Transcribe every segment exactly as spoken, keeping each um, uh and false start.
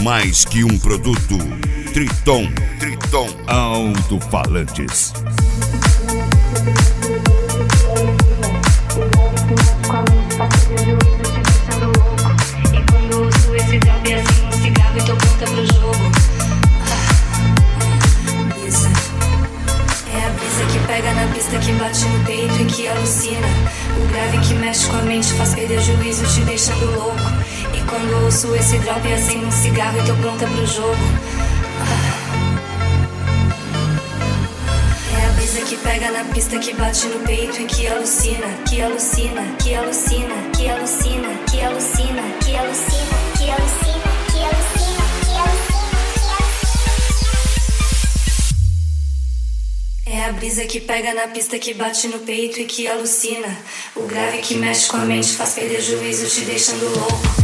mais que um produto. Triton, Triton Alto-Falantes. E quando ouço esse drop assim um cigarro e tô pronta pro jogo. Ah, brisa. É a brisa que pega na pista, que bate no peito e que alucina. O grave que mexe com a mente, faz perder juízo, te deixando louco. E quando ouço esse drop assim um cigarro e tô pronta pro jogo. É a brisa que pega na pista, que bate no peito e que alucina, que alucina, que alucina, que alucina, que alucina, que alucina, que alucina, que alucina, que alucina. É a brisa que pega na pista, que bate no peito e que alucina. O grave que mexe com a mente, faz perder juízo, te deixando louco.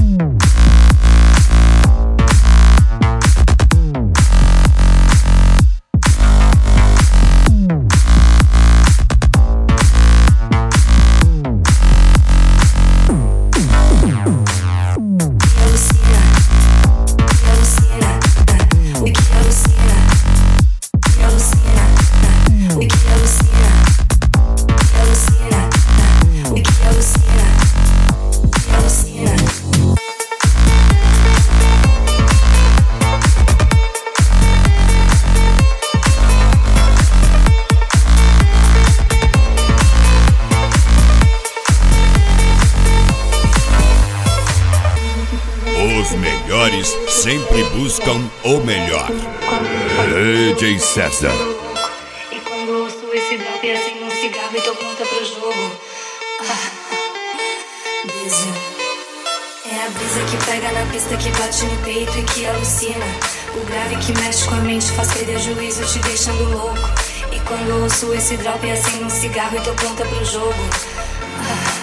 Os melhores sempre buscam o melhor. D J César. E quando ouço esse drop assim um cigarro e tô pronta pro jogo. Ah, brisa. É a brisa que pega na pista, que bate no peito e que alucina. O grave que mexe com a mente, faz perder juízo, te deixando louco. E quando ouço esse drop assim um cigarro e tô pronta pro jogo. Ah,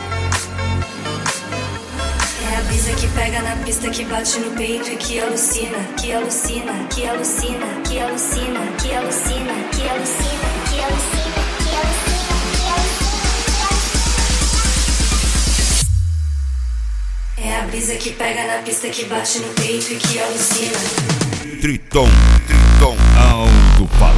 é a brisa que pega na pista, que bate no peito e que alucina, que alucina, que alucina, que alucina, que alucina, que alucina, que alucina, que alucina, que alucina. É a brisa que pega na pista, que bate no peito e que alucina. Triton, Triton Alto-Falantes.